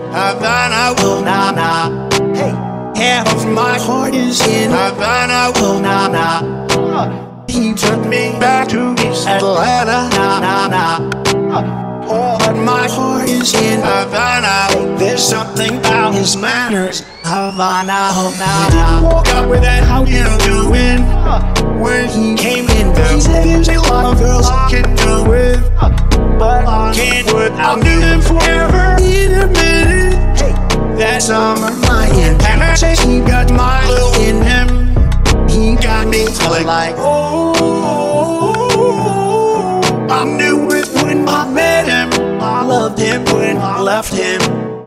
Havana, oh na na. Hey, half of my heart is in Havana, oh na na. He took me back to East Atlanta, na na na. But my heart is in Havana. There's something about his manners, Havana, oh na na. Walk up with that, how you doing? When he came in, he said there's a lot of girls I can do with, but I can't without him forever. In a minute, hey, that summer my and I say he got my little in him. He got me feeling like, oh, I knew it when I met him. I loved him when I left him.